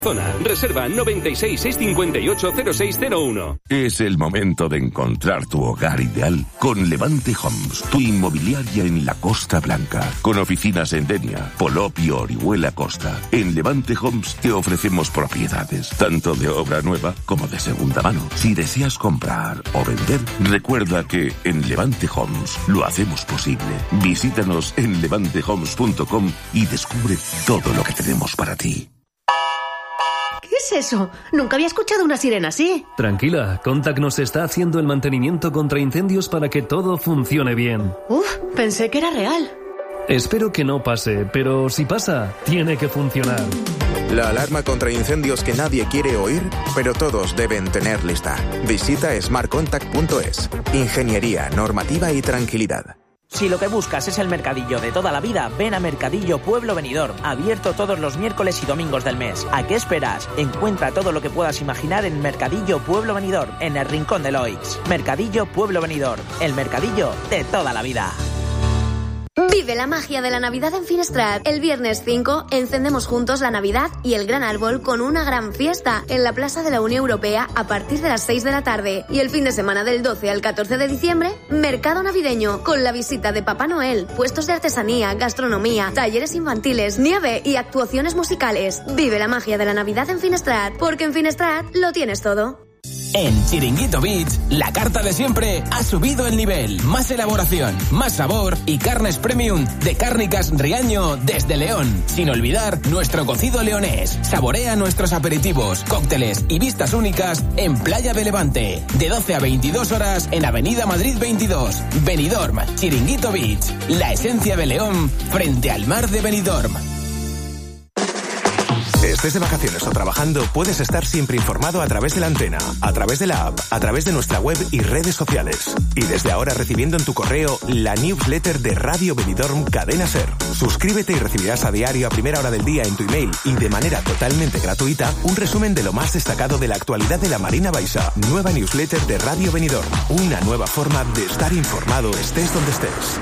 Zona, reserva 96 658 0601. Es el momento de encontrar tu hogar ideal con Levante Homes, tu inmobiliaria en la Costa Blanca, con oficinas en Denia, Polop y Orihuela Costa. En Levante Homes te ofrecemos propiedades, tanto de obra nueva como de segunda mano. Si deseas comprar o vender, recuerda que en Levante Homes lo hacemos posible. Visítanos en levantehomes.com y descubre todo lo que tenemos para ti. ¿Qué es eso? Nunca había escuchado una sirena así. Tranquila, Contact nos está haciendo el mantenimiento contra incendios para que todo funcione bien. Pensé que era real. Espero que no pase, pero si pasa, tiene que funcionar. La alarma contra incendios que nadie quiere oír, pero todos deben tener lista. Visita smartcontact.es. Ingeniería, normativa y tranquilidad. Si lo que buscas es el mercadillo de toda la vida, ven a Mercadillo Pueblo Benidorm, abierto todos los miércoles y domingos del mes. ¿A qué esperas? Encuentra todo lo que puedas imaginar en Mercadillo Pueblo Benidorm, en el Rincón de Loix. Mercadillo Pueblo Benidorm, el mercadillo de toda la vida. Vive la magia de la Navidad en Finestrat. El viernes 5 encendemos juntos la Navidad y el gran árbol con una gran fiesta en la Plaza de la Unión Europea a partir de las 6 de la tarde. Y el fin de semana del 12 al 14 de diciembre, mercado navideño con la visita de Papá Noel, puestos de artesanía, gastronomía, talleres infantiles, nieve y actuaciones musicales. Vive la magia de la Navidad en Finestrat, porque en Finestrat lo tienes todo. En Chiringuito Beach, la carta de siempre ha subido el nivel. Más elaboración, más sabor y carnes premium de Cárnicas Riaño desde León. Sin olvidar nuestro cocido leonés. Saborea nuestros aperitivos, cócteles y vistas únicas en Playa de Levante. De 12 a 22 horas en Avenida Madrid 22. Benidorm, Chiringuito Beach. La esencia de León frente al mar de Benidorm. Estés de vacaciones o trabajando, puedes estar siempre informado a través de la antena, a través de la app, a través de nuestra web y redes sociales. Y desde ahora recibiendo en tu correo la newsletter de Radio Benidorm Cadena Ser. Suscríbete y recibirás a diario a primera hora del día en tu email y de manera totalmente gratuita un resumen de lo más destacado de la actualidad de la Marina Baixa. Nueva newsletter de Radio Benidorm. Una nueva forma de estar informado estés donde estés.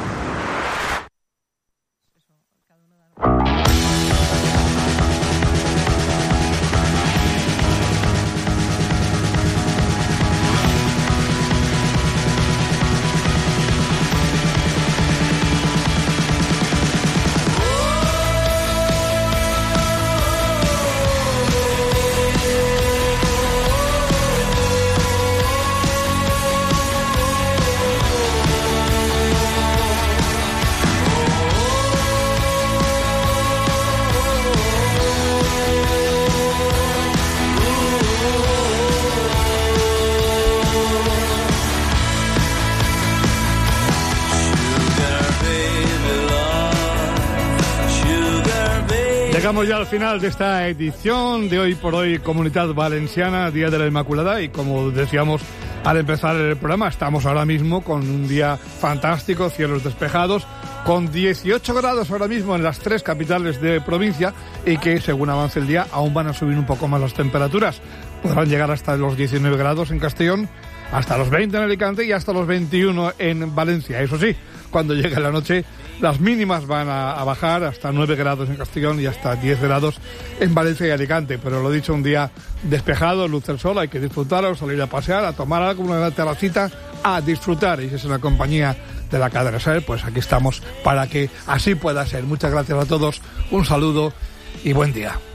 Llegamos ya al final de esta edición de Hoy por Hoy Comunitat Valenciana, Día de la Inmaculada, y como decíamos al empezar el programa, estamos ahora mismo con un día fantástico, cielos despejados, con 18 grados ahora mismo en las 3 capitales de provincia, y que según avance el día aún van a subir un poco más las temperaturas. Podrán llegar hasta los 19 grados en Castellón, hasta los 20 en Alicante y hasta los 21 en Valencia. Eso sí, cuando llegue la noche las mínimas van a bajar hasta 9 grados en Castellón y hasta 10 grados en Valencia y Alicante. Pero lo dicho, un día despejado, luz del sol, hay que disfrutarlo, salir a pasear, a tomar algo, una terracita, a disfrutar. Y si es en la compañía de la Cadena Ser, pues aquí estamos para que así pueda ser. Muchas gracias a todos, un saludo y buen día.